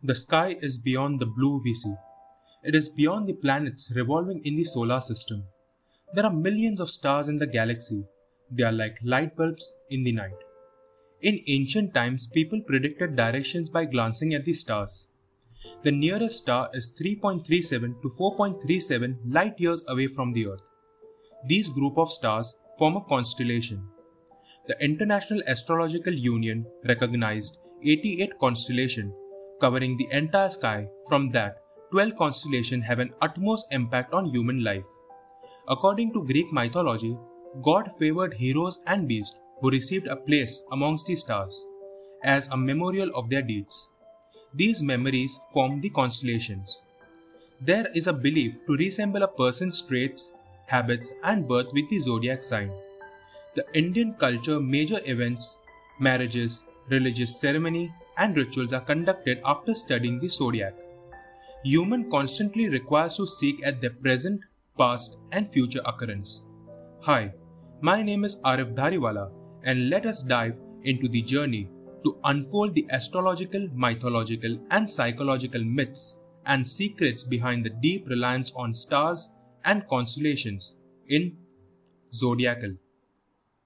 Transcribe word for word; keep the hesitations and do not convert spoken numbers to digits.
The sky is beyond the blue we see. It is beyond the planets revolving in the solar system. There are millions of stars in the galaxy. They are like light bulbs in the night. In ancient times, people predicted directions by glancing at the stars. The nearest star is three point three seven to four point three seven light years away from the Earth. These group of stars form a constellation. The International Astrological Union recognized eighty-eight constellations covering the entire sky. From that, twelve constellations have an utmost impact on human life. According to Greek mythology, God favored heroes and beasts who received a place amongst the stars as a memorial of their deeds. These memories form the constellations. There is a belief to resemble a person's traits, habits, and birth with the zodiac sign. The Indian culture major events, marriages, religious ceremony, and rituals are conducted after studying the zodiac. Human constantly requires to seek at their present, past, and future occurrence. Hi, my name is Arif Dhariwala, and let us dive into the journey to unfold the astrological, mythological, and psychological myths and secrets behind the deep reliance on stars and constellations in Zodiacal.